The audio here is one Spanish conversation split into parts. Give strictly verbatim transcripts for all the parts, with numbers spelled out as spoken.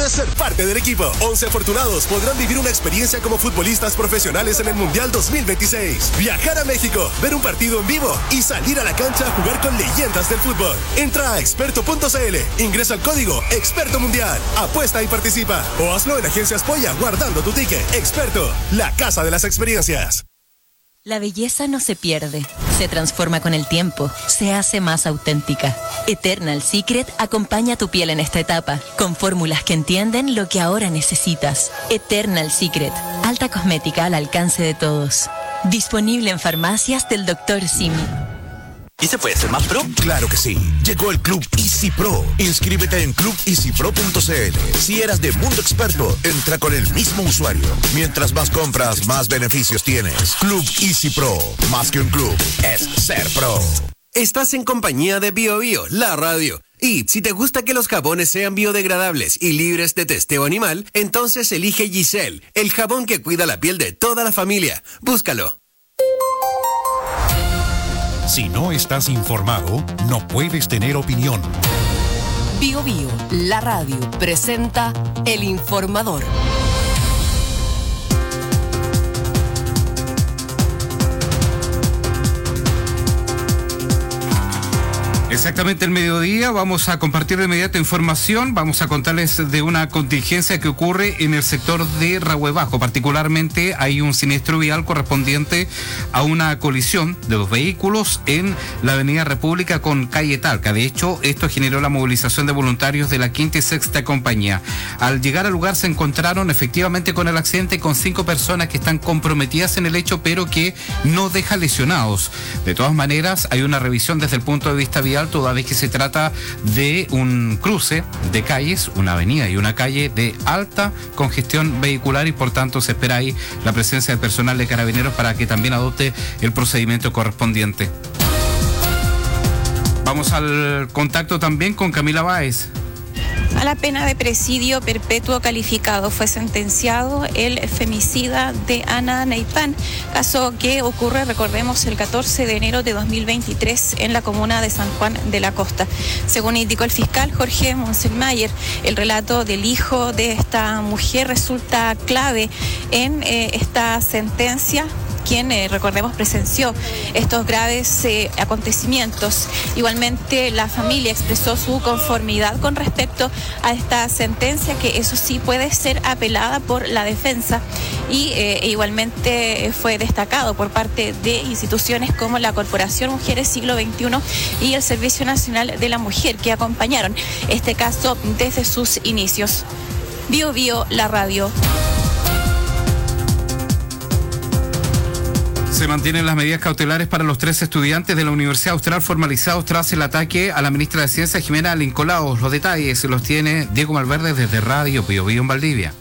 puedes ser parte del equipo. once afortunados podrán vivir una experiencia como futbolistas profesionales en el Mundial dos mil veintiséis. Viajar a México, ver un partido en vivo y salir a la cancha a jugar con leyendas del fútbol. Entra a experto punto c l, ingresa el código Experto Mundial, apuesta y participa. O hazlo en Agencias Polla guardando tu ticket. Experto, la casa de las experiencias. La belleza no se pierde, se transforma con el tiempo, se hace más auténtica. Eternal Secret acompaña tu piel en esta etapa, con fórmulas que entienden lo que ahora necesitas. Eternal Secret, alta cosmética al alcance de todos. Disponible en farmacias del doctor Simi. ¿Y se puede ser más pro? Claro que sí. Llegó el Club Easy Pro. Inscríbete en club easy pro punto c l. Si eras de Mundo Experto, entra con el mismo usuario. Mientras más compras, más beneficios tienes. Club Easy Pro. Más que un club, es ser pro. Estás en compañía de Bio Bio, la radio. Y si te gusta que los jabones sean biodegradables y libres de testeo animal, entonces elige Giselle, el jabón que cuida la piel de toda la familia. Búscalo. Si no estás informado, no puedes tener opinión. Bio Bio, la radio, presenta El Informador. Exactamente el mediodía, vamos a compartir de inmediato información, vamos a contarles de una contingencia que ocurre en el sector de Rahue Bajo. Particularmente hay un siniestro vial correspondiente a una colisión de dos vehículos en la avenida República con calle Talca. De hecho, esto generó la movilización de voluntarios de la quinta y sexta compañía. Al llegar al lugar se encontraron efectivamente con el accidente con cinco personas que están comprometidas en el hecho, pero que no deja lesionados. De todas maneras, hay una revisión desde el punto de vista vial, toda vez que se trata de un cruce de calles, una avenida y una calle de alta congestión vehicular, y por tanto se espera ahí la presencia del personal de Carabineros para que también adopte el procedimiento correspondiente. Vamos al contacto también con Camila Báez. A la pena de presidio perpetuo calificado fue sentenciado el femicida de Ana Neipán, caso que ocurre, recordemos, el catorce de enero de dos mil veintitrés en la comuna de San Juan de la Costa. Según indicó el fiscal Jorge Monselmayer, el relato del hijo de esta mujer resulta clave en eh, esta sentencia, quien, eh, recordemos, presenció estos graves eh, acontecimientos. Igualmente, la familia expresó su conformidad con respecto a esta sentencia, que eso sí puede ser apelada por la defensa, y eh, igualmente fue destacado por parte de instituciones como la Corporación Mujeres Siglo veintiuno y el Servicio Nacional de la Mujer, que acompañaron este caso desde sus inicios. Bio Bio, la radio. Se mantienen las medidas cautelares para los tres estudiantes de la Universidad Austral formalizados tras el ataque a la ministra de Ciencia, Jimena Lincolaos. Los detalles los tiene Diego Malverde desde Radio Bio Bio en Valdivia.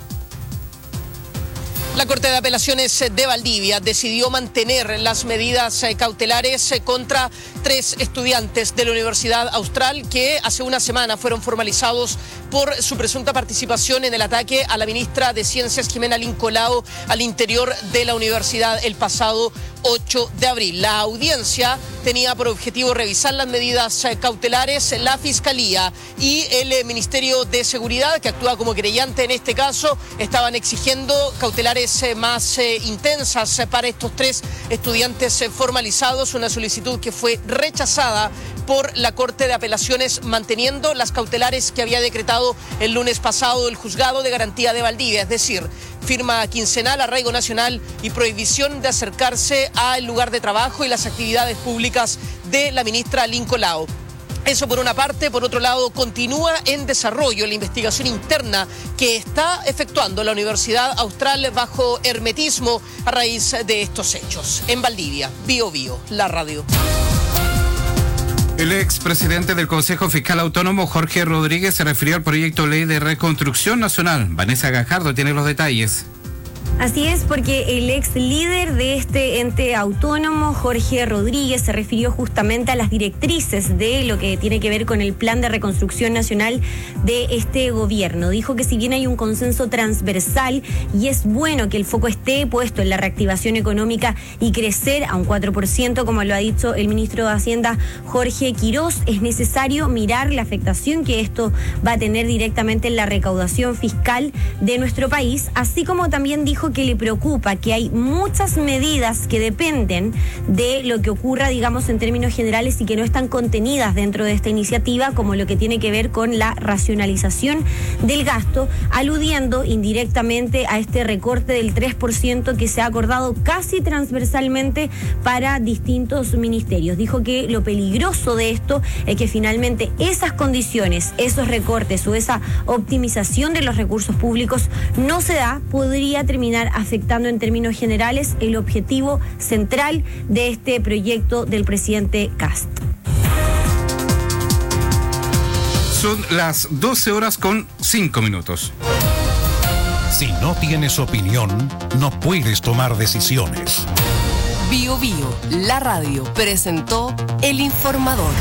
La Corte de Apelaciones de Valdivia decidió mantener las medidas cautelares contra tres estudiantes de la Universidad Austral que hace una semana fueron formalizados por su presunta participación en el ataque a la ministra de Ciencias, Jimena Lincolaos, al interior de la universidad el pasado ocho de abril. La audiencia tenía por objetivo revisar las medidas cautelares. La Fiscalía y el Ministerio de Seguridad, que actúa como querellante en este caso, estaban exigiendo cautelares más eh, intensas para estos tres estudiantes formalizados, una solicitud que fue rechazada por la Corte de Apelaciones, manteniendo las cautelares que había decretado el lunes pasado el Juzgado de Garantía de Valdivia, es decir, firma quincenal, arraigo nacional y prohibición de acercarse al lugar de trabajo y las actividades públicas de la ministra Lincolaos. Eso por una parte. Por otro lado, continúa en desarrollo la investigación interna que está efectuando la Universidad Austral bajo hermetismo a raíz de estos hechos. En Valdivia, Bio Bio, la radio. El expresidente del Consejo Fiscal Autónomo, Jorge Rodríguez, se refirió al proyecto de ley de reconstrucción nacional. Vanessa Gajardo tiene los detalles. Así es, porque el ex líder de este ente autónomo, Jorge Rodríguez, se refirió justamente a las directrices de lo que tiene que ver con el Plan de Reconstrucción Nacional de este gobierno. Dijo que si bien hay un consenso transversal y es bueno que el foco esté puesto en la reactivación económica y crecer a un cuatro por ciento, como lo ha dicho el ministro de Hacienda, Jorge Quirós, es necesario mirar la afectación que esto va a tener directamente en la recaudación fiscal de nuestro país, así como también dijo que le preocupa que hay muchas medidas que dependen de lo que ocurra, digamos, en términos generales y que no están contenidas dentro de esta iniciativa, como lo que tiene que ver con la racionalización del gasto, aludiendo indirectamente a este recorte del tres por ciento que se ha acordado casi transversalmente para distintos ministerios. Dijo que lo peligroso de esto es que finalmente esas condiciones, esos recortes o esa optimización de los recursos públicos no se da, podría terminar afectando en términos generales el objetivo central de este proyecto del presidente Kast. Son las doce horas con cinco minutos. Si no tienes opinión, no puedes tomar decisiones. Bio Bio, la radio, presentó El Informador.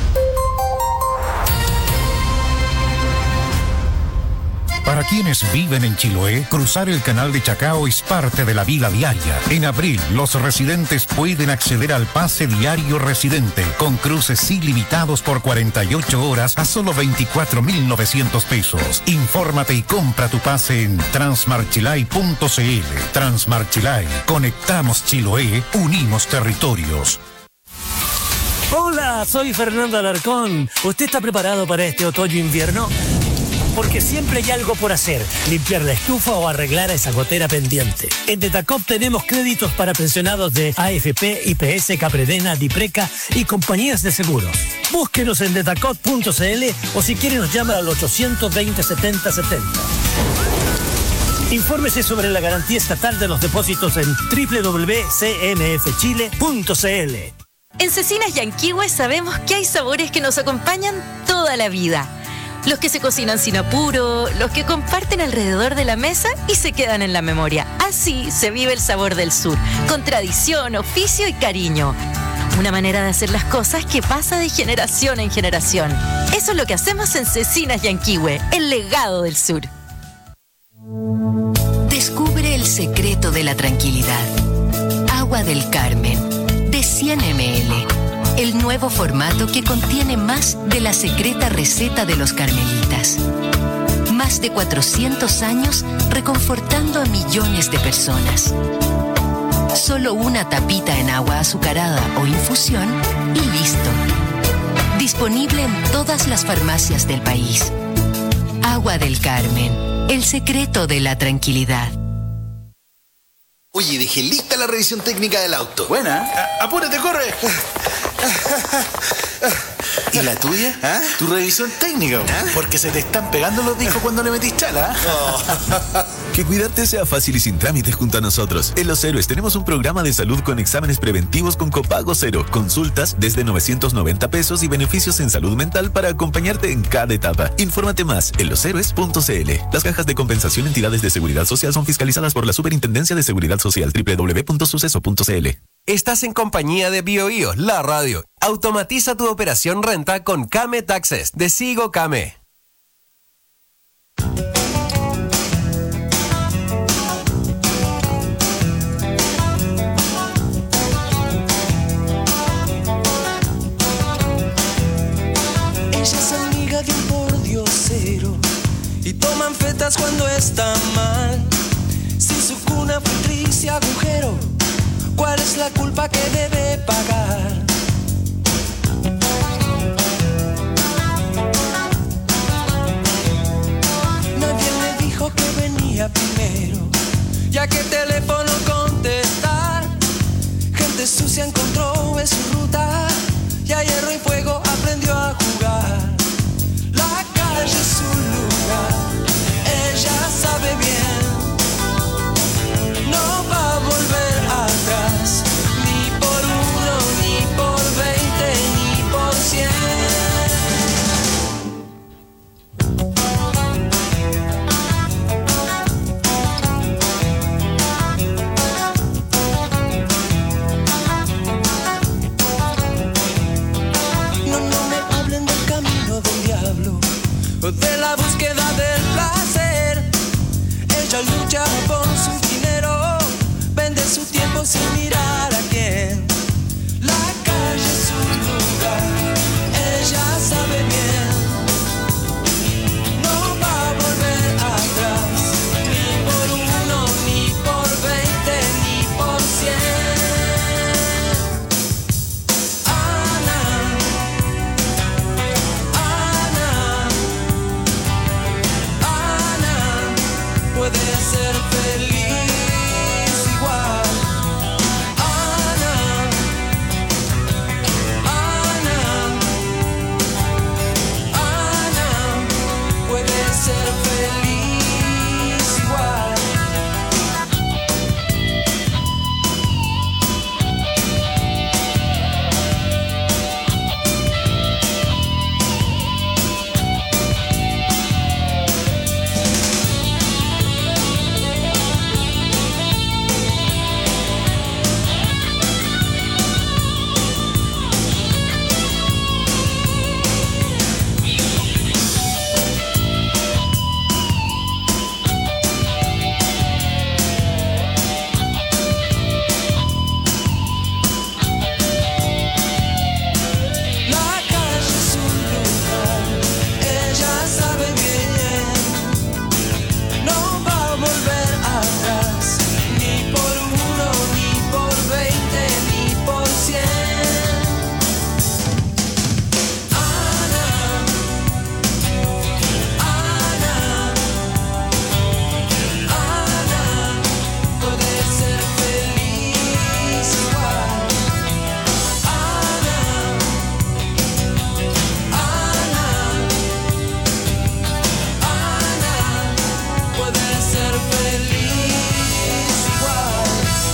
Para quienes viven en Chiloé, cruzar el canal de Chacao es parte de la vida diaria. En abril, los residentes pueden acceder al pase diario residente, con cruces ilimitados por cuarenta y ocho horas a solo veinticuatro mil novecientos pesos. Infórmate y compra tu pase en transmarchilay punto c l. Transmarchilay, conectamos Chiloé, unimos territorios. Hola, soy Fernando Alarcón. ¿Usted está preparado para este otoño-invierno? Porque siempre hay algo por hacer, limpiar la estufa o arreglar esa gotera pendiente. En Detacop tenemos créditos para pensionados de A F P, I P S, Capredena, Dipreca y compañías de seguros. Búsquenos en detacop punto c l o si quiere nos llama al ochocientos veinte, setenta setenta. Infórmese sobre la garantía estatal de los depósitos en doble u doble u doble u punto c n f chile punto c l. En Cecinas Yanquihue sabemos que hay sabores que nos acompañan toda la vida. Los que se cocinan sin apuro, los que comparten alrededor de la mesa y se quedan en la memoria. Así se vive el sabor del sur, con tradición, oficio y cariño. Una manera de hacer las cosas que pasa de generación en generación. Eso es lo que hacemos en Cecinas Yanquihue, el legado del sur. Descubre el secreto de la tranquilidad. Agua del Carmen, de cien mililitros. El nuevo formato que contiene más de la secreta receta de los carmelitas. Más de cuatrocientos años reconfortando a millones de personas. Solo una tapita en agua azucarada o infusión y listo. Disponible en todas las farmacias del país. Agua del Carmen, el secreto de la tranquilidad. Oye, dejé lista la revisión técnica del auto. Buena. A- apúrate, corre. ¿Y la tuya? ¿Ah? Tu revisión técnica. ¿Ah? Porque se te están pegando los discos cuando le metís chala. Oh. Que cuidarte sea fácil y sin trámites junto a nosotros. En Los Héroes tenemos un programa de salud con exámenes preventivos con copago cero, consultas desde novecientos noventa pesos y beneficios en salud mental para acompañarte en cada etapa. Infórmate más en los héroes punto c l. Las cajas de compensación entidades de seguridad social son fiscalizadas por la Superintendencia de Seguridad Social. doble u doble u doble u punto suceso punto c l. Estás en compañía de Bio Bio, la radio. Automatiza tu operación renta con Kame Taxes de Sigo Kame. Ella es amiga de un pordiosero y toman fetas cuando está mal. Si su cuna fue triste y agujero, ¿cuál es la culpa que debe pagar? Nadie le dijo que venía primero, ya que teléfono contestar. Gente sucia encontró en su ruta y a hierro y fuego aprendió a jugar. La calle es su lugar, ella sabe bien. No va a volver atrás, ni por uno ni por sin mirar a quién. La calle es un lugar, ella sabe bien. No va a volver atrás, ni por uno, ni por veinte, ni por cien. Ana, Ana, Ana, puede ser feliz igual. Ana, Ana, Ana, puede ser feliz igual. La calle es un lugar, ella sabe bien. No va a volver atrás, ni por uno, ni por veinte, ni por cien. Ana, Ana, Ana, puede ser feliz igual. Ana, Ana, Ana, puede ser feliz igual.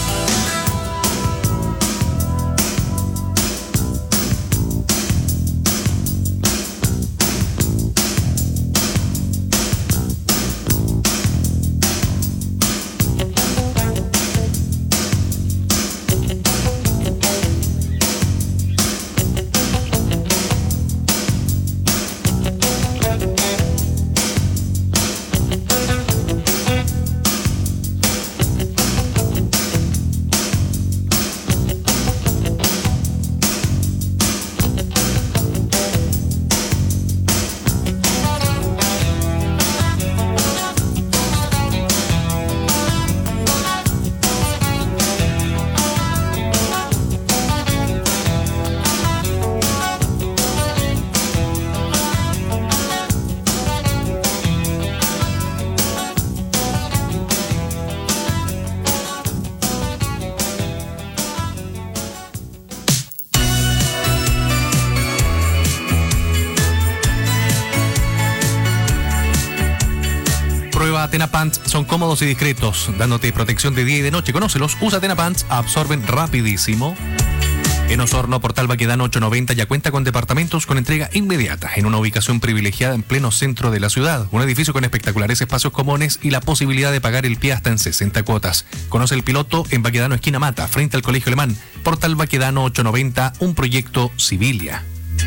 Prueba Tena Pants, son cómodos y discretos, dándote protección de día y de noche. Conócelos, usa Tena Pants, absorben rapidísimo. En Osorno, Portal Baquedano ochocientos noventa ya cuenta con departamentos con entrega inmediata en una ubicación privilegiada en pleno centro de la ciudad. Un edificio con espectaculares espacios comunes y la posibilidad de pagar el pie hasta en sesenta cuotas. Conoce el piloto en Baquedano esquina Mata, frente al Colegio Alemán. Portal Baquedano ochocientos noventa, un proyecto Civilia.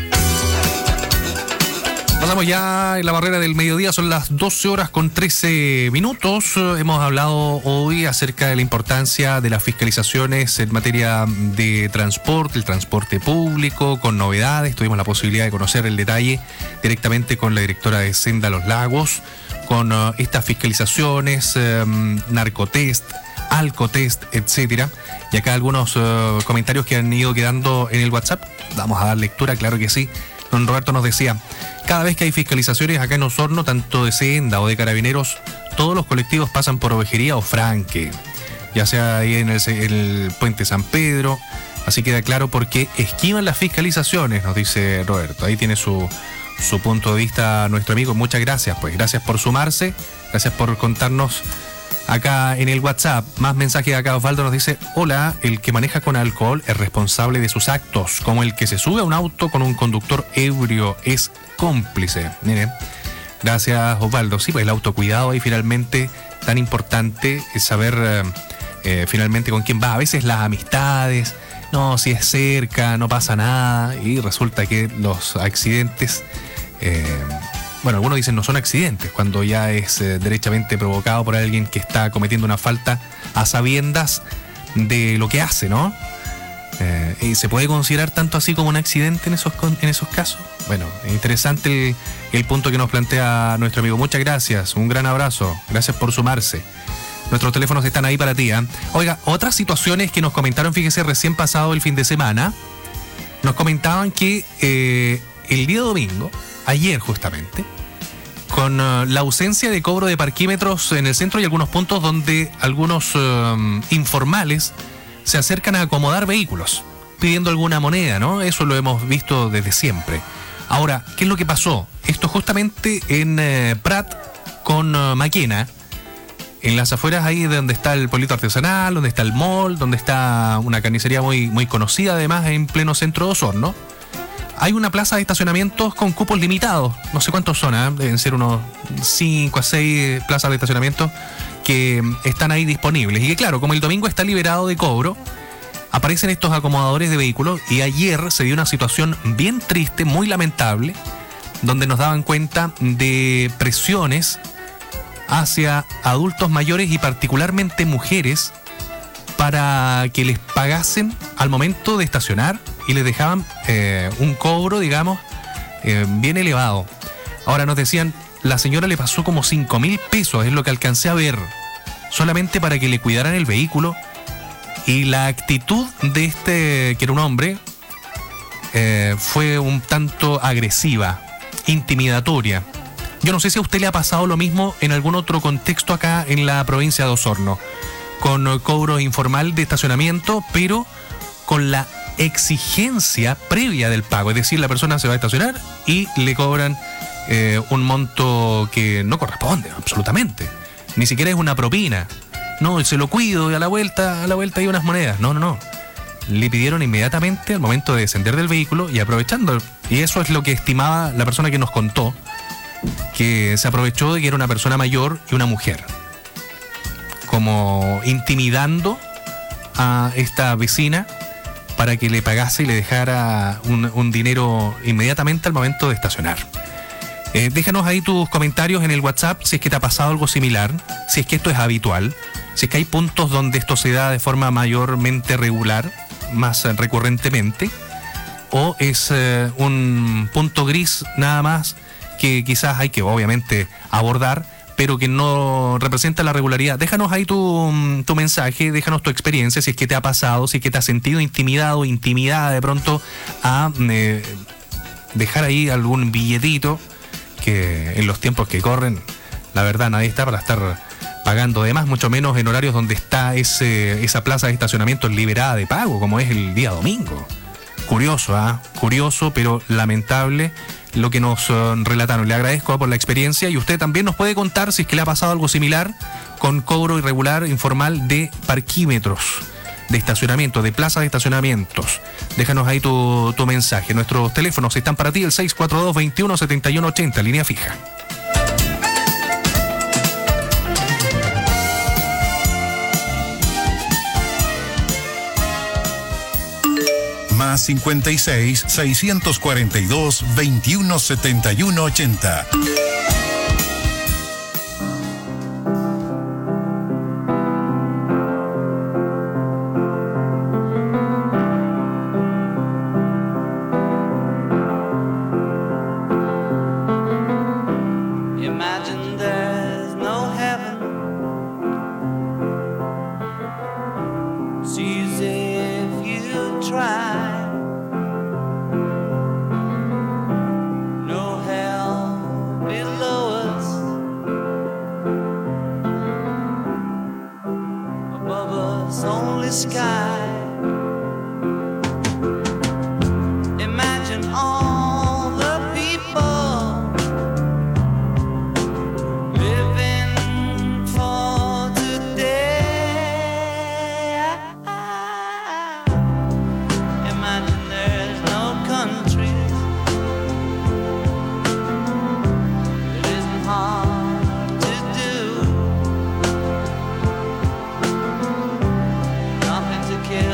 Pasamos ya en la barrera del mediodía, son las doce horas con trece minutos. Hemos hablado hoy acerca de la importancia de las fiscalizaciones en materia de transporte, el transporte público, con novedades. Tuvimos la posibilidad de conocer el detalle directamente con la directora de Senda Los Lagos, con uh, estas fiscalizaciones, um, narcotest, alcotest, etcétera. Y acá algunos uh, comentarios que han ido quedando en el WhatsApp. Vamos a dar lectura, claro que sí. Don Roberto nos decía: cada vez que hay fiscalizaciones acá en Osorno, tanto de Senda o de Carabineros, todos los colectivos pasan por Ovejería o Franque, ya sea ahí en el, el Puente San Pedro. Así queda claro por qué esquivan las fiscalizaciones, nos dice Roberto. Ahí tiene su, su punto de vista nuestro amigo. Muchas gracias, pues gracias por sumarse, gracias por contarnos acá en el WhatsApp. Más mensajes acá. Osvaldo nos dice: hola, el que maneja con alcohol es responsable de sus actos, como el que se sube a un auto con un conductor ebrio es cómplice. Miren, gracias Osvaldo. Sí, pues el autocuidado ahí finalmente tan importante es saber eh, eh, finalmente con quién va. A veces las amistades, no, si es cerca, no pasa nada, y resulta que los accidentes, eh, bueno, algunos dicen no son accidentes, cuando ya es eh, derechamente provocado por alguien que está cometiendo una falta a sabiendas, de lo que hace, ¿no? Eh, ¿Y se puede considerar tanto así como un accidente en esos, en esos casos? Bueno, interesante el, el punto que nos plantea nuestro amigo. Muchas gracias, un gran abrazo, gracias por sumarse. Nuestros teléfonos están ahí para ti, ¿eh? Oiga, otras situaciones que nos comentaron, fíjese, recién pasado el fin de semana, nos comentaban que eh, el día domingo, ayer justamente, con uh, la ausencia de cobro de parquímetros en el centro y algunos puntos donde algunos uh, informales se acercan a acomodar vehículos, pidiendo alguna moneda, ¿no? Eso lo hemos visto desde siempre. Ahora, ¿qué es lo que pasó? Esto justamente en eh, Prat con uh, Maquena, en las afueras ahí de donde está el pueblito artesanal, donde está el mall, donde está una carnicería muy, muy conocida además en pleno centro de Osorno. Hay una plaza de estacionamientos con cupos limitados, no sé cuántos son, ¿eh? Deben ser unos cinco a seis plazas de estacionamiento que están ahí disponibles. Y que claro, como el domingo está liberado de cobro, aparecen estos acomodadores de vehículos y ayer se dio una situación bien triste, muy lamentable, donde nos daban cuenta de presiones hacia adultos mayores y particularmente mujeres para que les pagasen al momento de estacionar y les dejaban eh, un cobro, digamos, eh, bien elevado. Ahora nos decían, la señora le pasó como cinco mil pesos, es lo que alcancé a ver, solamente para que le cuidaran el vehículo. Y la actitud de este, que era un hombre, eh, fue un tanto agresiva, intimidatoria. Yo no sé si a usted le ha pasado lo mismo en algún otro contexto acá en la provincia de Osorno, con cobro informal de estacionamiento, pero con la exigencia previa del pago. Es decir, la persona se va a estacionar y le cobran eh, un monto que no corresponde, absolutamente. Ni siquiera es una propina. No, se lo cuido y a la vuelta, a la vuelta hay unas monedas. No, no, no. Le pidieron inmediatamente al momento de descender del vehículo y aprovechando. Y eso es lo que estimaba la persona que nos contó, que se aprovechó de que era una persona mayor y una mujer, como intimidando a esta vecina para que le pagase y le dejara un, un dinero inmediatamente al momento de estacionar. Eh, déjanos ahí tus comentarios en el WhatsApp si es que te ha pasado algo similar, si es que esto es habitual, si es que hay puntos donde esto se da de forma mayormente regular, más recurrentemente, o es eh, un punto gris nada más que quizás hay que obviamente abordar, pero que no representa la regularidad. Déjanos ahí tu, tu mensaje, déjanos tu experiencia, si es que te ha pasado, si es que te has sentido intimidado, intimidada de pronto a eh, dejar ahí algún billetito, que en los tiempos que corren, la verdad, nadie está para estar pagando de más, mucho menos en horarios donde está ese, esa plaza de estacionamiento liberada de pago, como es el día domingo. Curioso, ¿ah? ¿eh? Curioso, pero lamentable lo que nos uh, relataron. Le agradezco por la experiencia y usted también nos puede contar si es que le ha pasado algo similar con cobro irregular informal de parquímetros, de estacionamiento, de plazas de estacionamientos. Déjanos ahí tu, tu mensaje. Nuestros teléfonos están para ti, el seis cuatro dos, veintiuno, setenta y uno ochenta, línea fija. Más cincuenta y seis, seiscientos cuarenta y dos, veintiuno, setenta y uno ochenta. Nothing to care.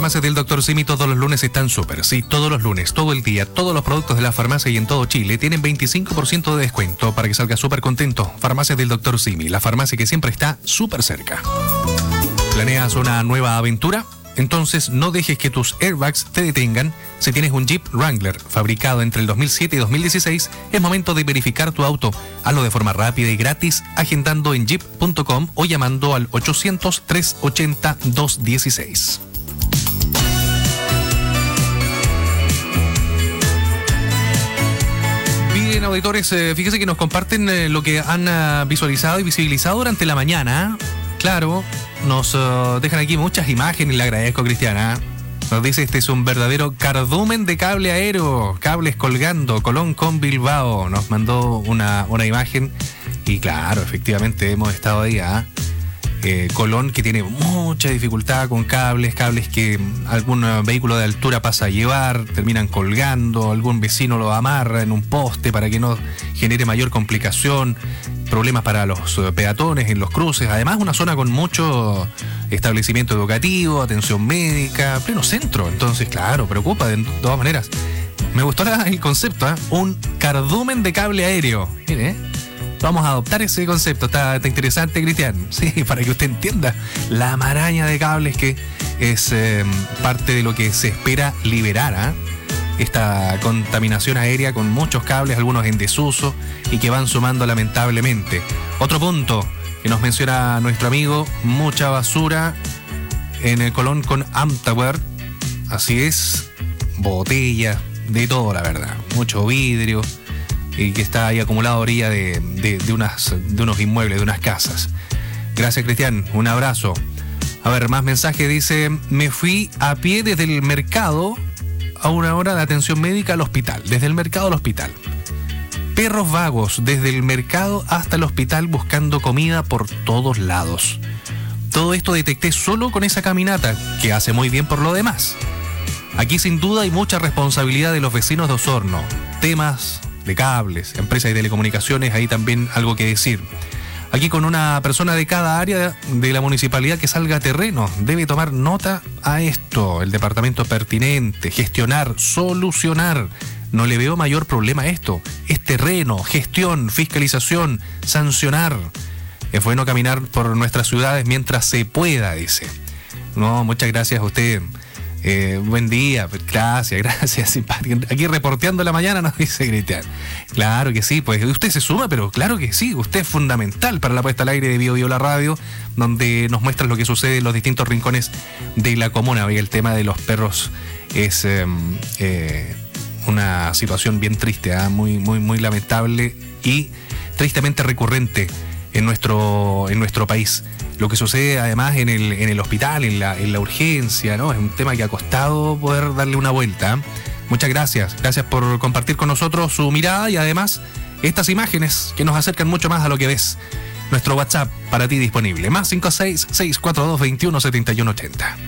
farmacias del doctor Simi todos los lunes están súper. Sí, todos los lunes, todo el día, todos los productos de la farmacia y en todo Chile tienen veinticinco por ciento de descuento para que salga súper contento. Farmacias del doctor Simi, la farmacia que siempre está súper cerca. ¿Planeas una nueva aventura? Entonces no dejes que tus airbags te detengan. Si tienes un Jeep Wrangler fabricado entre el dos mil siete y dos mil dieciséis, es momento de verificar tu auto. Hazlo de forma rápida y gratis, agendando en jeep punto com o llamando al ochocientos, trescientos ochenta, doscientos dieciséis. Bien, auditores, eh, fíjense que nos comparten eh, lo que han uh, visualizado y visibilizado durante la mañana. Claro, nos uh, dejan aquí muchas imágenes y le agradezco, Cristiana. Nos dice, este es un verdadero cardumen de cable aéreo, cables colgando, Colón con Bilbao. Nos mandó una, una imagen y claro, efectivamente hemos estado ahí, ¿eh? Eh, Colón, que tiene mucha dificultad con cables, cables que algún vehículo de altura pasa a llevar, terminan colgando, algún vecino lo amarra en un poste para que no genere mayor complicación, problemas para los peatones en los cruces, además una zona con mucho establecimiento educativo, atención médica, pleno centro, entonces claro, preocupa de todas maneras. Me gustó el concepto, ¿eh? Un cardumen de cable aéreo, mire, ¿eh? Vamos a adoptar ese concepto, está, está interesante, Cristian, sí, para que usted entienda la maraña de cables que es eh, parte de lo que se espera liberar, ¿eh? Esta contaminación aérea con muchos cables, algunos en desuso y que van sumando lamentablemente. Otro punto que nos menciona nuestro amigo, mucha basura en el Colón con Amtaware, así es, botellas, de todo la verdad, mucho vidrio, y que está ahí acumulado a orilla de, de, de, unas, de unos inmuebles, de unas casas. Gracias, Cristian, un abrazo. A ver, más mensaje, dice, me fui a pie desde el mercado a una hora de atención médica al hospital, desde el mercado al hospital. Perros vagos, desde el mercado hasta el hospital buscando comida por todos lados. Todo esto detecté solo con esa caminata, que hace muy bien por lo demás. Aquí sin duda hay mucha responsabilidad de los vecinos de Osorno. Temas de cables, empresas de telecomunicaciones, ahí también algo que decir. Aquí con una persona de cada área de la municipalidad que salga a terreno, debe tomar nota a esto, el departamento pertinente, gestionar, solucionar. No le veo mayor problema a esto. Es terreno, gestión, fiscalización, sancionar. Es bueno caminar por nuestras ciudades mientras se pueda, dice. No, muchas gracias a usted. Eh, buen día, gracias, gracias, simpático. Aquí reporteando la mañana nos dice Cristian. Claro que sí, pues usted se suma, pero claro que sí, usted es fundamental para la puesta al aire de Bio Bio la radio, donde nos muestra lo que sucede en los distintos rincones de la comuna. Y el tema de los perros es eh, eh, una situación bien triste, ¿eh? muy, muy, muy lamentable y tristemente recurrente en nuestro, en nuestro país. Lo que sucede además en el, en el hospital, en la, en la urgencia, ¿no? Es un tema que ha costado poder darle una vuelta. Muchas gracias. Gracias por compartir con nosotros su mirada y además estas imágenes que nos acercan mucho más a lo que ves. Nuestro WhatsApp para ti disponible. Más cinco seis, seis cuatro dos, veintiuno, setenta y uno, ochenta.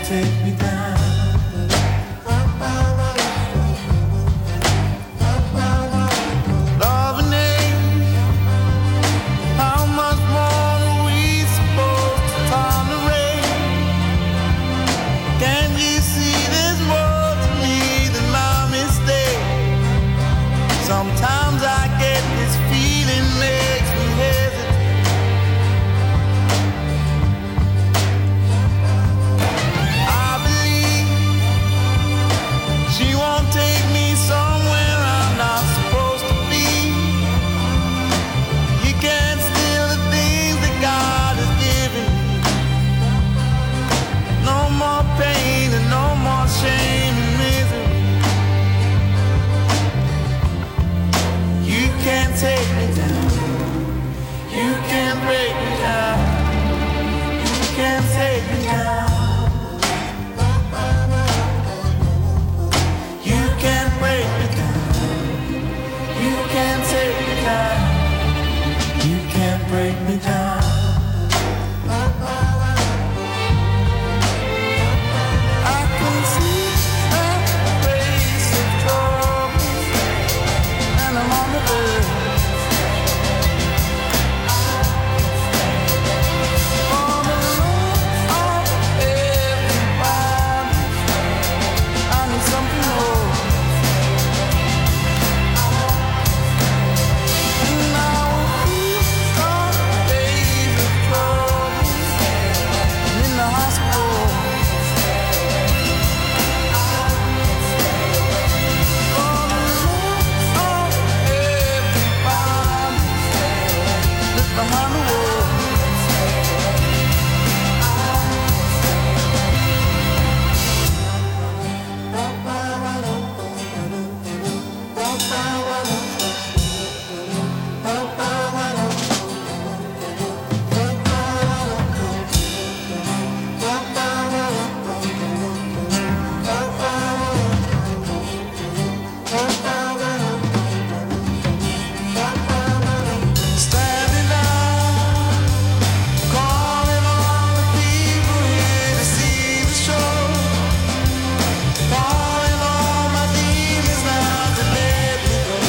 take me down. Loving it, how much more are we supposed to tolerate? Can you see there's more to me than my mistake? Sometimes I get this feeling makes me hesitate. I believe she won't take me somewhere I'm not supposed to be. You can't steal the things that God has given me. No more pain and no more shame and misery. You can't take me down. You can't break me down. You can't take me down. You can't break me down. You can't take me down. You can't break me down. I can see a face of trouble, and I'm on the verge. On the road of everybody, I need something more. And now these are days of trouble, and in the hospital. On the road of everybody, look behind the wall. Standing out, calling on the people here to see the show. Calling all my demons now to let me go.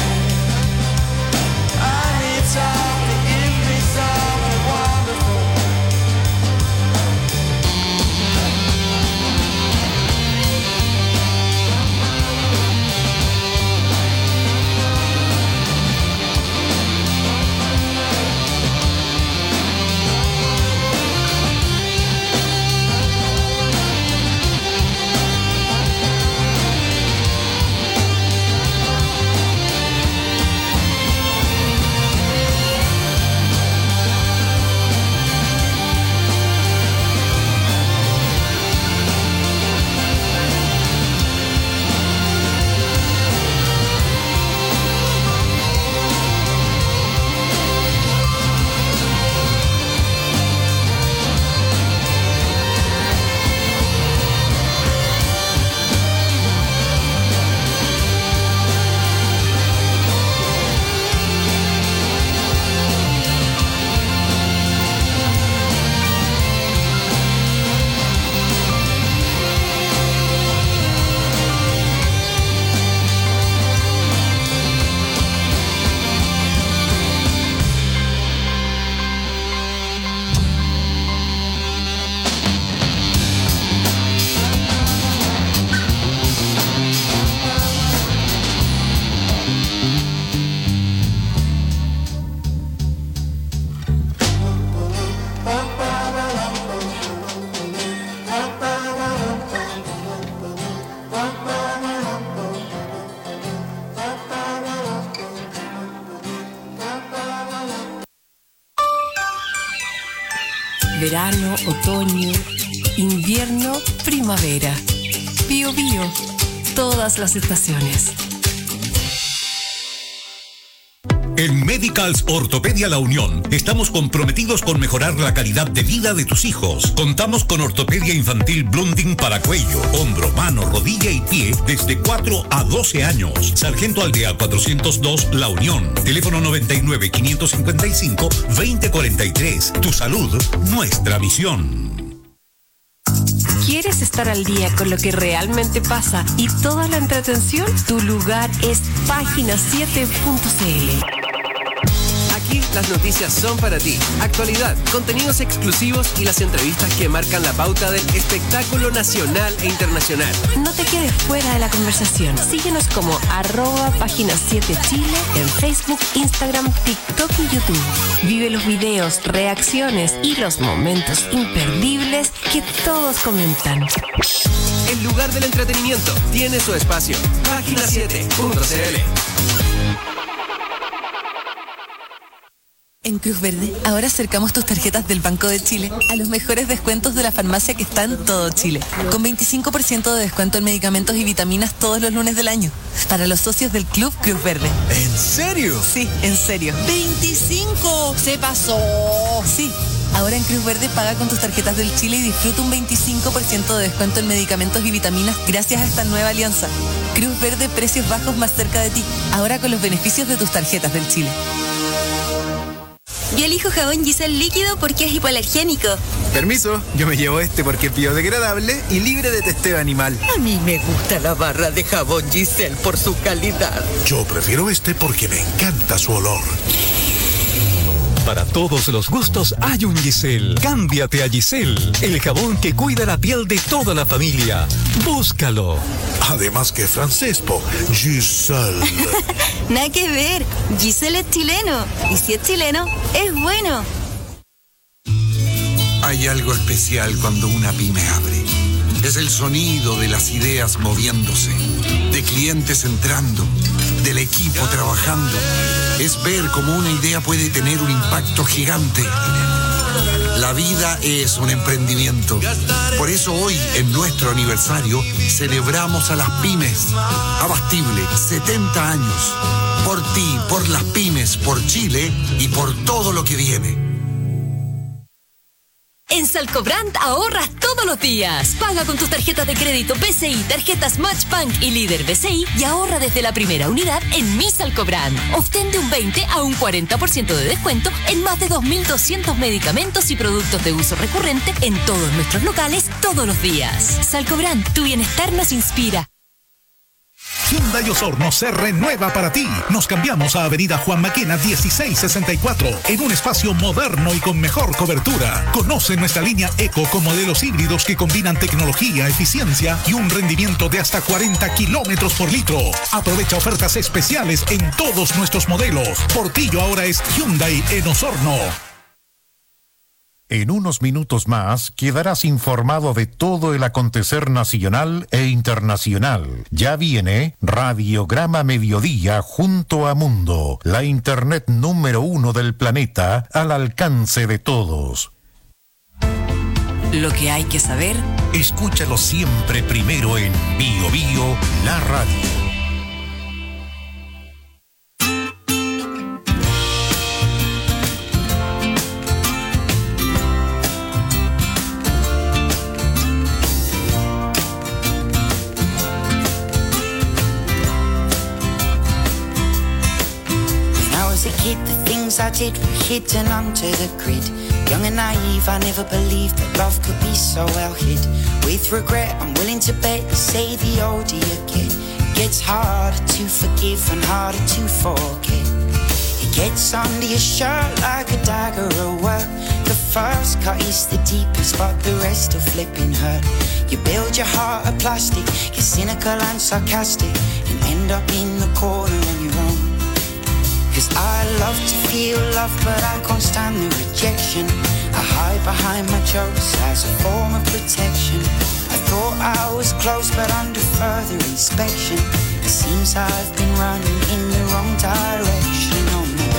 I need time to give me something wonderful. Verano, otoño, invierno, primavera. Bio Bio, todas las estaciones. En Medicals Ortopedia La Unión estamos comprometidos con mejorar la calidad de vida de tus hijos. Contamos con ortopedia infantil Blunding para cuello, hombro, mano, rodilla y pie desde cuatro a doce años. Sargento Aldea cuatrocientos dos La Unión. Teléfono noventa y nueve, quinientos cincuenta y cinco, veinte cuarenta y tres. Tu salud, nuestra misión. ¿Quieres quieres estar al día con lo que realmente pasa y toda la entretención, tu lugar es página siete punto c l. Aquí las noticias son para ti. Actualidad, contenidos exclusivos y las entrevistas que marcan la pauta del espectáculo nacional e internacional. No te quedes fuera de la conversación. Síguenos como arroba página siete Chile en Facebook, Instagram, TikTok y YouTube. Vive los videos, reacciones y los momentos imperdibles que todos comentan. El lugar del entretenimiento tiene su espacio. página siete punto c l. En Cruz Verde, ahora acercamos tus tarjetas del Banco de Chile a los mejores descuentos de la farmacia que está en todo Chile. Con veinticinco por ciento de descuento en medicamentos y vitaminas todos los lunes del año. Para los socios del Club Cruz Verde. ¿En serio? Sí, en serio. ¡veinticinco! ¡Se pasó! Sí. Ahora en Cruz Verde paga con tus tarjetas del Chile y disfruta un veinticinco por ciento de descuento en medicamentos y vitaminas gracias a esta nueva alianza. Cruz Verde, precios bajos más cerca de ti. Ahora con los beneficios de tus tarjetas del Chile. Yo elijo jabón Giselle líquido porque es hipoalergénico. Permiso, yo me llevo este porque es biodegradable y libre de testeo animal. A mí me gusta la barra de jabón Giselle por su calidad. Yo prefiero este porque me encanta su olor. Para todos los gustos hay un Giselle. Cámbiate a Giselle, el jabón que cuida la piel de toda la familia. Búscalo. Además que francés, po. Giselle. Nada que ver. Giselle es chileno. Y si es chileno, es bueno. Hay algo especial cuando una pyme abre. Es el sonido de las ideas moviéndose, de clientes entrando, del equipo trabajando. Es ver cómo una idea puede tener un impacto gigante. La vida es un emprendimiento. Por eso hoy, en nuestro aniversario, celebramos a las pymes. Abastible, setenta años. Por ti, por las pymes, por Chile y por todo lo que viene. En Salcobrand ahorras todos los días. Paga con tus tarjetas de crédito B C I, tarjetas Matchbank y Líder B C I y ahorra desde la primera unidad en Mi Salcobrand. Obtén de un veinte a un cuarenta por ciento de descuento en más de dos mil doscientos medicamentos y productos de uso recurrente en todos nuestros locales todos los días. Salcobrand, tu bienestar nos inspira. Hyundai Osorno se renueva para ti. Nos cambiamos a Avenida Juan Maquena dieciséis sesenta y cuatro en un espacio moderno y con mejor cobertura. Conoce nuestra línea Eco con modelos híbridos que combinan tecnología, eficiencia y un rendimiento de hasta cuarenta kilómetros por litro. Aprovecha ofertas especiales en todos nuestros modelos. Portillo ahora es Hyundai en Osorno. En unos minutos más quedarás informado de todo el acontecer nacional e internacional. Ya viene Radiograma Mediodía junto a Mundo, la internet número uno del planeta al alcance de todos. Lo que hay que saber. Escúchalo siempre primero en Bio Bio, la radio. I did were hidden under the grid. Young and naive, I never believed that love could be so well hid. With regret, I'm willing to bet you say the older you get, it gets harder to forgive and harder to forget. It gets under your shirt like a dagger at work. The first cut is the deepest, but the rest are flipping hurt. You build your heart of plastic, you're cynical and sarcastic, and end up in the corner on your own. Cause I love to feel love, but I can't stand the rejection. I hide behind my jokes as a form of protection. I thought I was close, but under further inspection, it seems I've been running in the wrong direction. Oh no.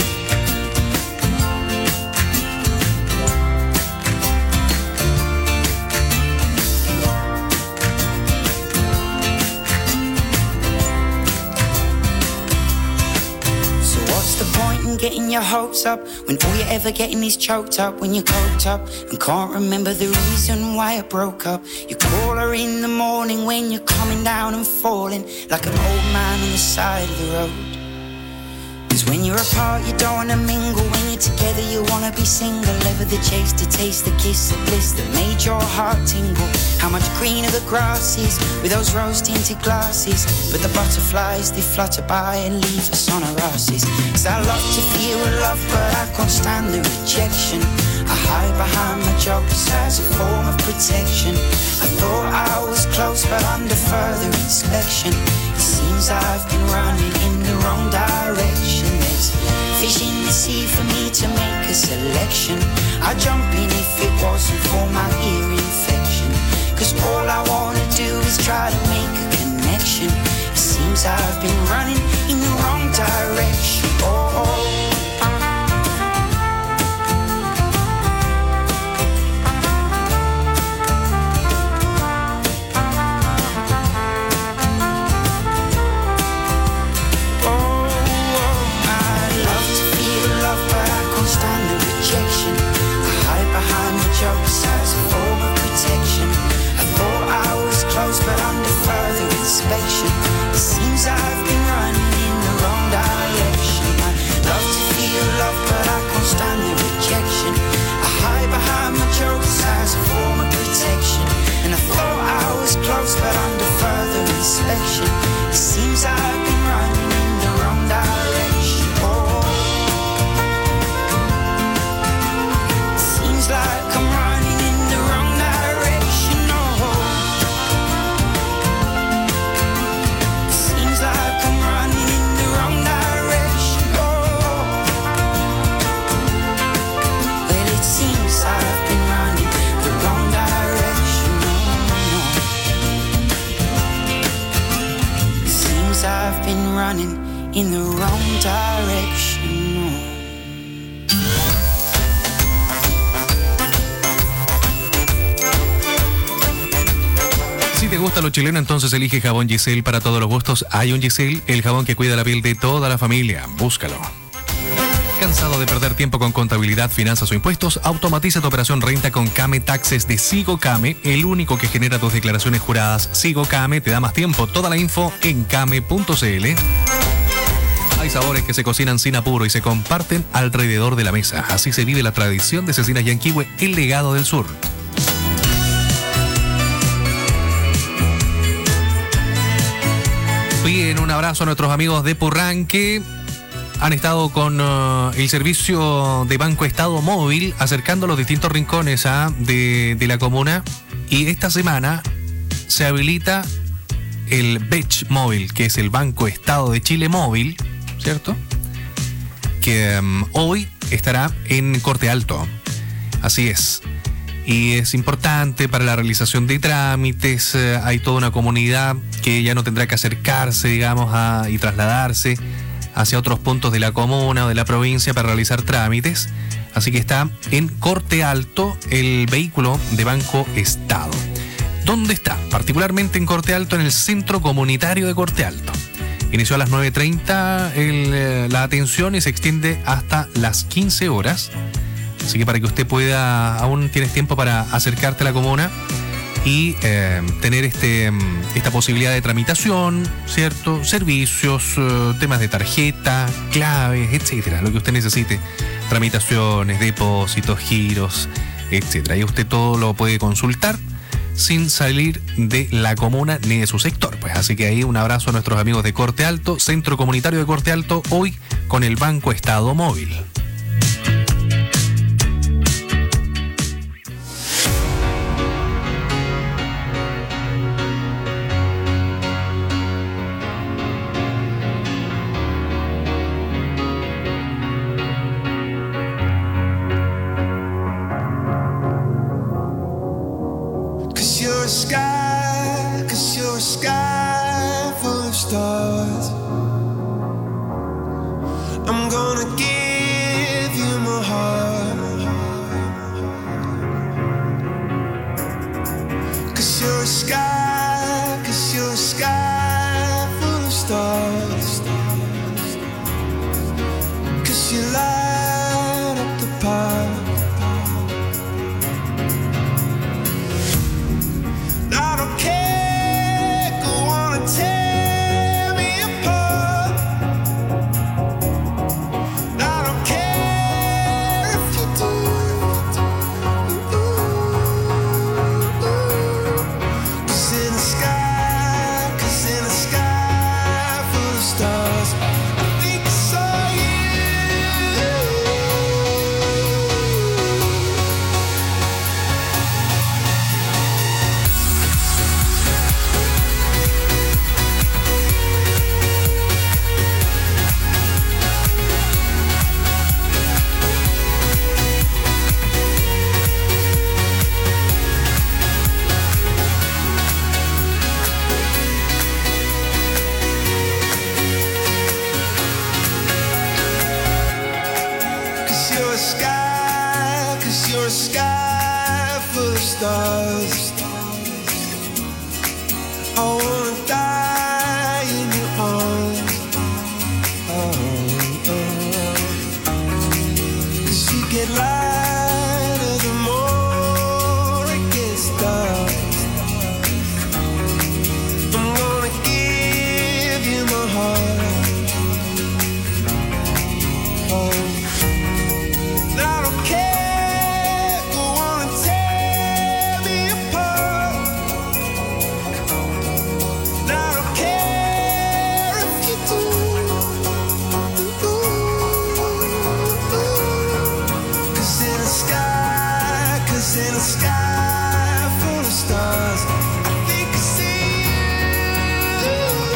Getting your hopes up when all you're ever getting is choked up. When you're coked up and can't remember the reason why it broke up. You call her in the morning when you're coming down and falling like an old man on the side of the road. Cause when you're apart you don't wanna mingle, when you're together you wanna be single. Ever the chase to taste the kiss of bliss that made your heart tingle. How much greener the grass is with those rose tinted glasses, but the butterflies they flutter by and leave us on our asses. Cause I love to feel love but I can't stand the rejection. I hide behind my jokes as a form of protection. I thought I was close but under further inspection it seems I've been running in the wrong direction. There's fish in the sea for me to make a selection. I'd jump in if it wasn't for my ear infection. Cause all I wanna do is try to make a connection. It seems I've been running in the wrong direction. Oh, oh. Jokes as a form of protection. I thought I was close but under further inspection it seems I've been running in the wrong direction. I love to feel love but I can't stand the rejection. I hide behind my jokes as a form of protection. And I thought I was close but under further inspection it seems I've been running in the wrong direction. Oh, seems like I'm running in the wrong direction. Oh, seems like I'm running in the wrong direction. Oh, well it seems I've been running the wrong direction. Oh, seems I've been running in the wrong direction. Oh. Si te gusta lo chileno, entonces elige Jabón Giselle para todos los gustos. Hay un Giselle, el jabón que cuida la piel de toda la familia. Búscalo. ¿Cansado de perder tiempo con contabilidad, finanzas o impuestos? Automatiza tu operación renta con Came Taxes de SigoCame, el único que genera tus declaraciones juradas. SigoCame te da más tiempo. Toda la info en came punto cl. Hay sabores que se cocinan sin apuro y se comparten alrededor de la mesa. Así se vive la tradición de Cecinas Yanquihue, el legado del sur. Bien, un abrazo a nuestros amigos de Purranque. Han estado con uh, el servicio de Banco Estado Móvil, acercando los distintos rincones ¿ah? de, de la comuna. Y esta semana se habilita el B E C H Móvil, que es el Banco Estado de Chile Móvil, ¿cierto? Que um, hoy estará en Corte Alto. Así es. Y es importante para la realización de trámites. Eh, hay toda una comunidad que ya no tendrá que acercarse, digamos, a, y trasladarse hacia otros puntos de la comuna o de la provincia para realizar trámites. Así que está en Corte Alto el vehículo de Banco Estado. ¿Dónde está? Particularmente en Corte Alto, en el Centro Comunitario de Corte Alto. Inició a las nueve treinta el, la atención y se extiende hasta las quince horas. Así que para que usted pueda, aún tienes tiempo para acercarte a la comuna y eh, tener este, esta posibilidad de tramitación, ¿cierto? Servicios, eh, temas de tarjeta, claves, etcétera. Lo que usted necesite. Tramitaciones, depósitos, giros, etcétera. Y usted todo lo puede consultar sin salir de la comuna ni de su sector. Pues así que ahí un abrazo a nuestros amigos de Corte Alto, Centro Comunitario de Corte Alto, hoy con el Banco Estado Móvil. Sky, cause you're a sky full of stars. I'm gonna give 'cause you're a sky full of stars. I wanna die in your arms. Oh, oh. 'Cause you get lighter the more it gets dark. I'm gonna give you my heart. Oh. I don't care, go on and tear me apart. I don't care if you do. Cause in the sky, cause in the sky full of stars, I think I see you.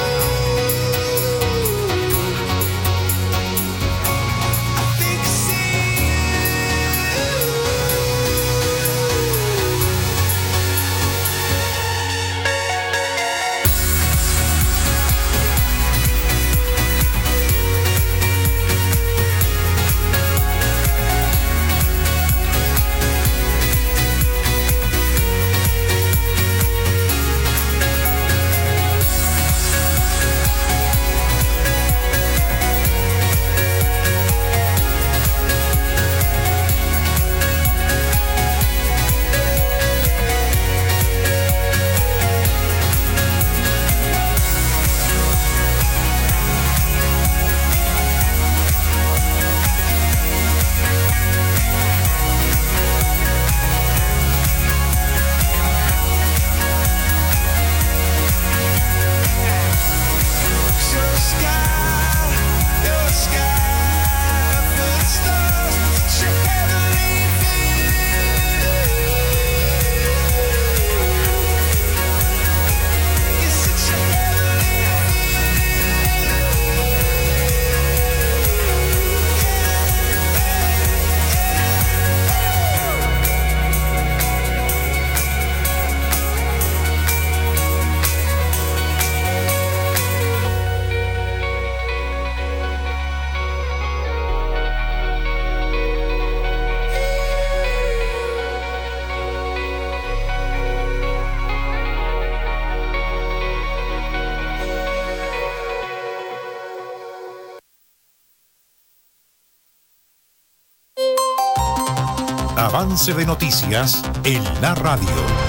I think I see Avance de noticias en la radio.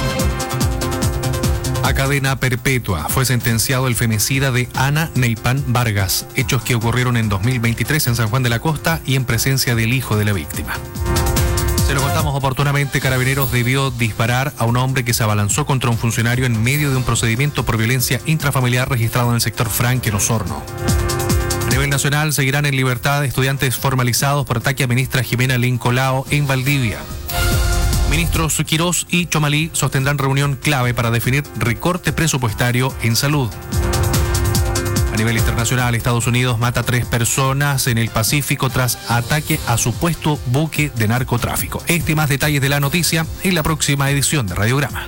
A cadena perpetua fue sentenciado el femicida de Ana Neypan Vargas, hechos que ocurrieron en dos mil veintitrés en San Juan de la Costa y en presencia del hijo de la víctima. Se lo contamos oportunamente, Carabineros debió disparar a un hombre que se abalanzó contra un funcionario en medio de un procedimiento por violencia intrafamiliar registrado en el sector Franque, en Osorno. A nivel nacional seguirán en libertad estudiantes formalizados por ataque a ministra Jimena Lincolao en Valdivia. Ministros Quirós y Chomalí sostendrán reunión clave para definir recorte presupuestario en salud. A nivel internacional, Estados Unidos mata a tres personas en el Pacífico tras ataque a supuesto buque de narcotráfico. Este y más detalles de la noticia en la próxima edición de Radiograma.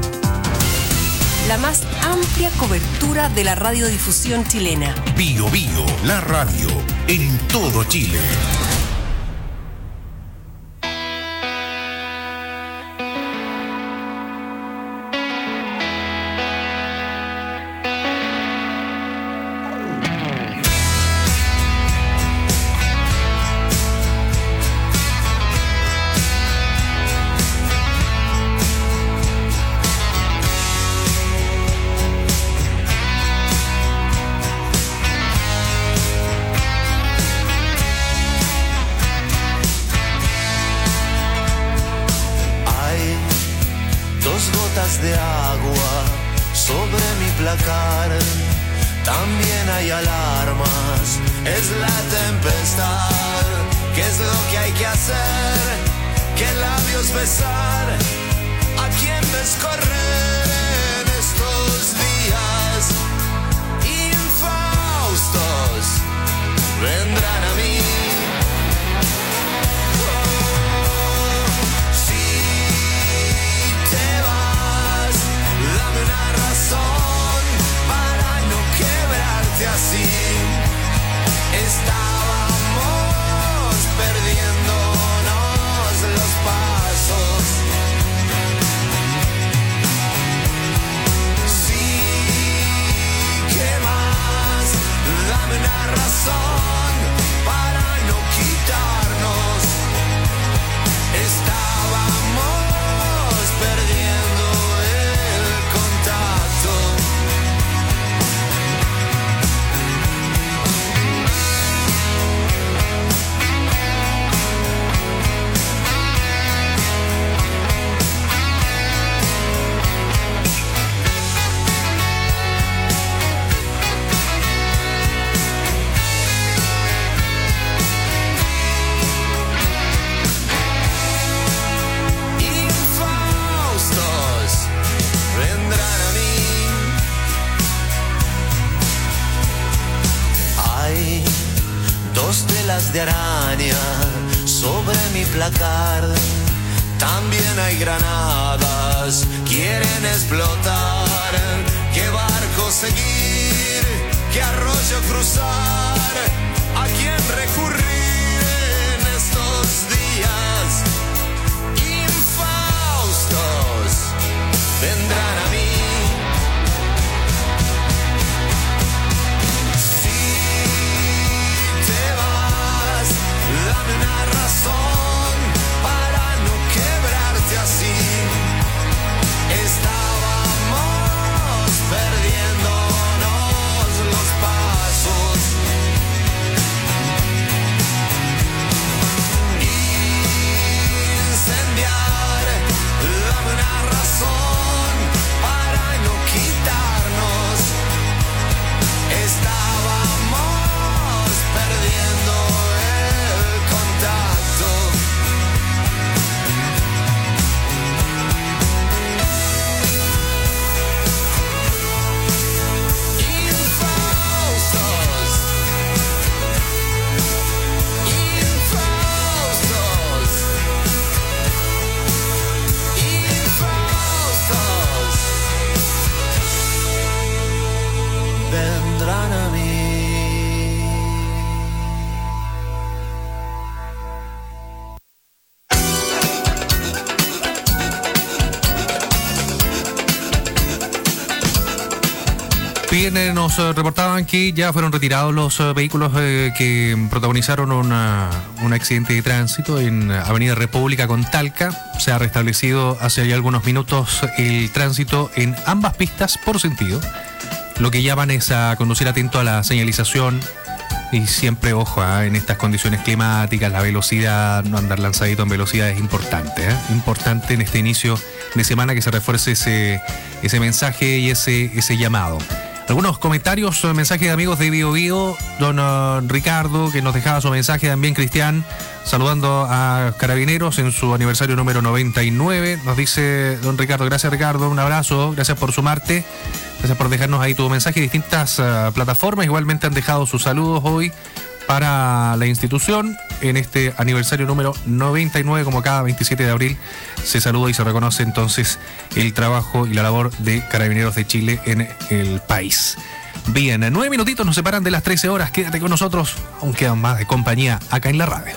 La más amplia cobertura de la radiodifusión chilena. Bio Bio, la radio en todo Chile. de agua sobre mi placar. También hay alarmas, es la tempestad. ¿Qué es lo que hay que hacer? ¿Qué labios besar? ¿A quién ves correr en estos días? Infaustos vendrán a mí. Así estábamos perdiéndonos los pasos. razón para no quitarnos. Estábamos perdiendo el contacto. Dos telas de araña sobre mi placar. También hay granadas, quieren explotar. ¿Qué barco seguir? ¿Qué arroyo cruzar? ¿A quién recurrir en estos días? Infaustos vendrán a mí. Una razón para no quebrarte así. Estábamos perdiéndonos los pasos. Incendiar, dame una razón para no quitarnos. Estábamos perdiendo contacto. Infaustos, infaustos, infaustos vendrán a mí. Bien, eh, nos eh, reportaban que ya fueron retirados los eh, vehículos eh, que protagonizaron una, un accidente de tránsito en Avenida República con Talca. Se ha restablecido hace ya algunos minutos el tránsito en ambas pistas por sentido. Lo que llaman es a conducir atento a la señalización y siempre, ojo, ¿eh? En estas condiciones climáticas, la velocidad, no andar lanzadito en velocidad es importante. ¿eh? Importante en este inicio de semana que se refuerce ese, ese mensaje y ese, ese llamado. Algunos comentarios, mensajes de amigos de Bio Bio, don uh, Ricardo, que nos dejaba su mensaje, también Cristian, saludando a Carabineros en su aniversario número noventa y nueve. Nos dice don Ricardo, gracias Ricardo, un abrazo, gracias por sumarte, gracias por dejarnos ahí tu mensaje. Distintas uh, plataformas igualmente han dejado sus saludos hoy para la institución en este aniversario número noventa y nueve, como cada veintisiete de abril se saluda y se reconoce entonces el trabajo y la labor de Carabineros de Chile en el país. Bien, nueve minutitos nos separan de las trece horas, quédate con nosotros, aún quedan más de compañía acá en la radio.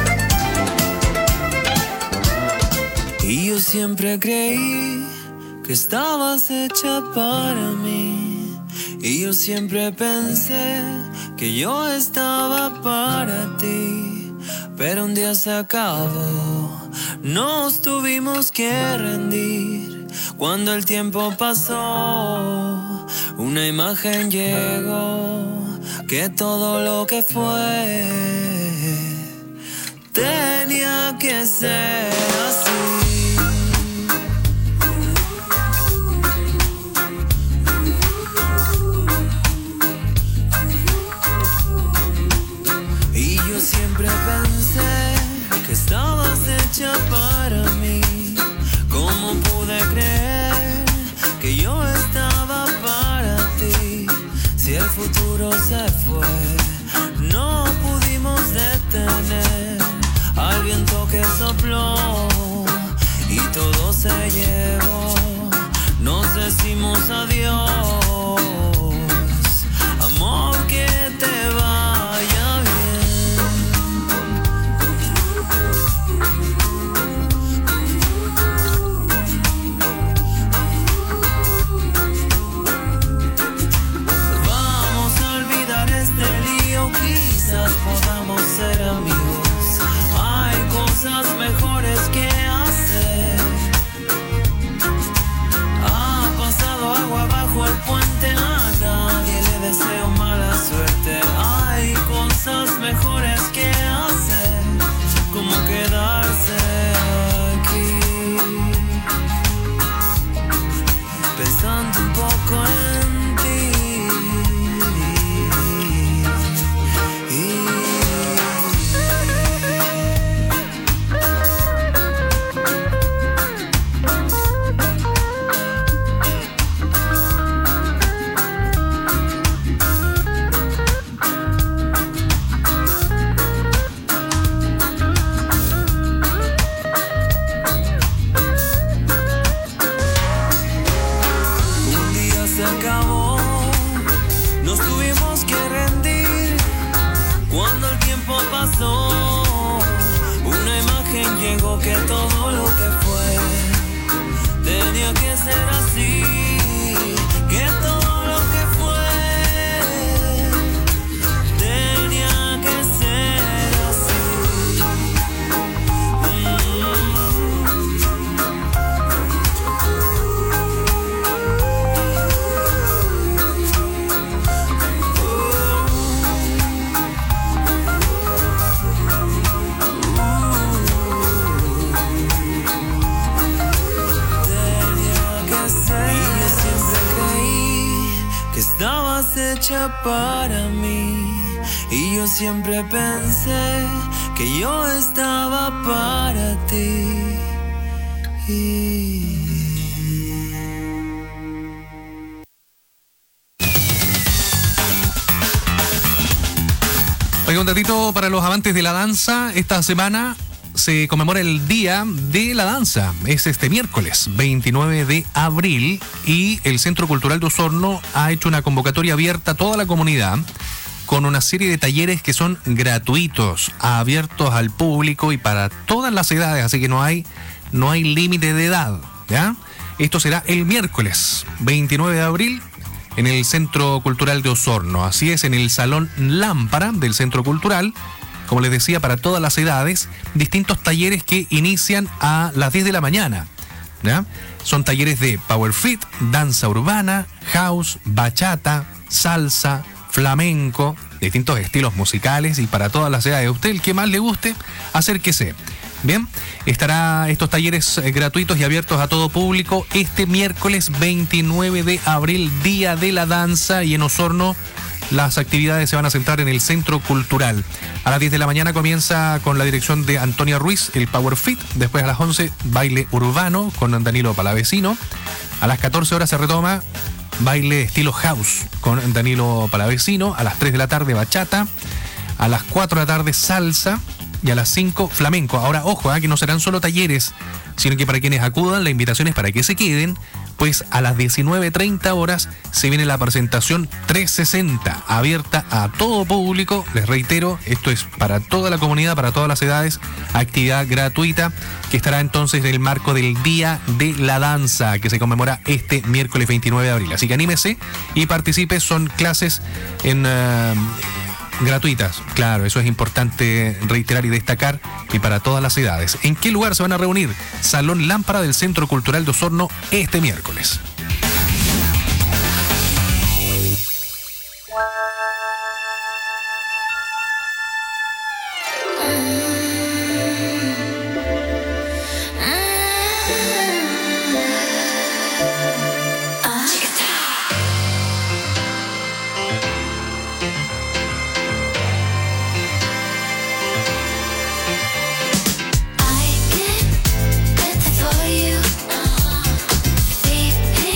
Y yo siempre creí que estabas hecha para mí. Y yo siempre pensé que yo estaba para ti. Pero un día se acabó, nos tuvimos que rendir. Cuando el tiempo pasó, una imagen llegó, que todo lo que fue tenía que ser así. Siempre pensé que estabas hecha para mí. ¿Cómo pude creer que yo estaba para ti? Si el futuro se fue, no pudimos detener al viento que sopló. todo lo que fue tenía que ser así, que todo lo que fue tenía que ser así. Estabas hecha para mí y yo siempre pensé que yo estaba para ti. Oiga, un datito para los amantes de la danza. Esta semana se conmemora el Día de la Danza. Es este miércoles veintinueve de abril y el Centro Cultural de Osorno ha hecho una convocatoria abierta a toda la comunidad con una serie de talleres que son gratuitos, abiertos al público y para todas las edades, así que no hay, no hay límite de edad, ¿ya? Esto será el miércoles veintinueve de abril en el Centro Cultural de Osorno. Así es, en el Salón Lámpara del Centro Cultural. Como les decía, para todas las edades, distintos talleres que inician a las diez de la mañana, ¿ya? Son talleres de Power Fit, danza urbana, house, bachata, salsa, flamenco, distintos estilos musicales y para todas las edades. A usted, el que más le guste, acérquese. Bien, estará estos talleres eh, gratuitos y abiertos a todo público este miércoles veintinueve de abril, Día de la Danza, y en Osorno las actividades se van a centrar en el Centro Cultural. A las diez de la mañana comienza con la dirección de Antonia Ruiz el Power Fit. Después a las once, baile urbano con Danilo Palavecino. A las catorce horas se retoma baile estilo house con Danilo Palavecino. A las tres de la tarde, bachata. A las cuatro de la tarde, salsa. Y a las cinco, flamenco. Ahora, ojo, ¿eh? que no serán solo talleres, sino que para quienes acudan, la invitación es para que se queden, pues a las diecinueve treinta horas se viene la presentación trescientos sesenta, abierta a todo público. Les reitero, esto es para toda la comunidad, para todas las edades, actividad gratuita que estará entonces en el marco del Día de la Danza, que se conmemora este miércoles veintinueve de abril. Así que anímese y participe, son clases en... Uh, gratuitas, claro, eso es importante reiterar y destacar, y para todas las edades. ¿En qué lugar se van a reunir? Salón Lámpara del Centro Cultural de Osorno este miércoles. For you, deep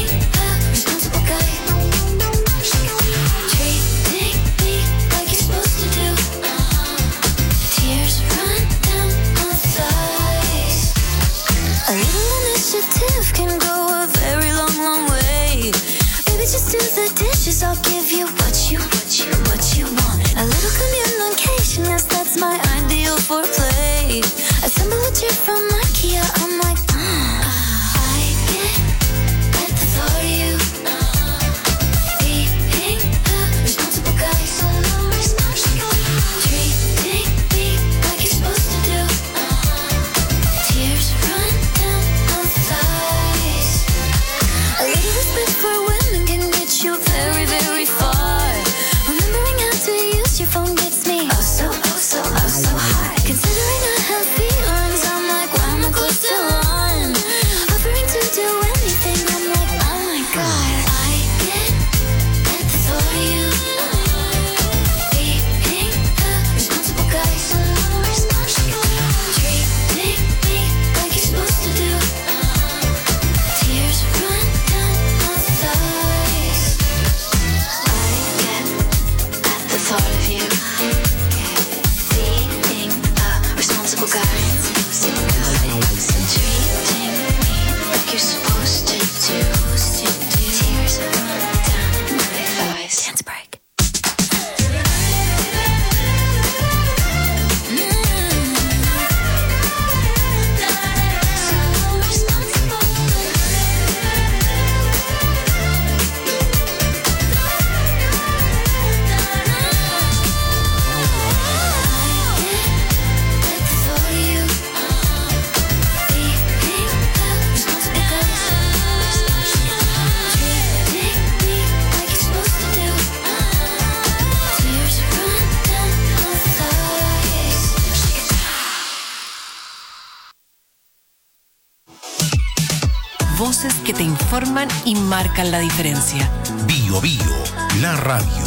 voces que te informan y marcan la diferencia. Bio Bio, la radio.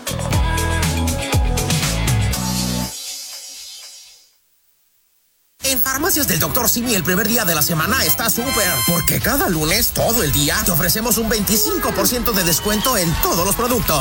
En Farmacias del doctor Simi el primer día de la semana está súper, porque cada lunes, todo el día, te ofrecemos un veinticinco por ciento de descuento en todos los productos.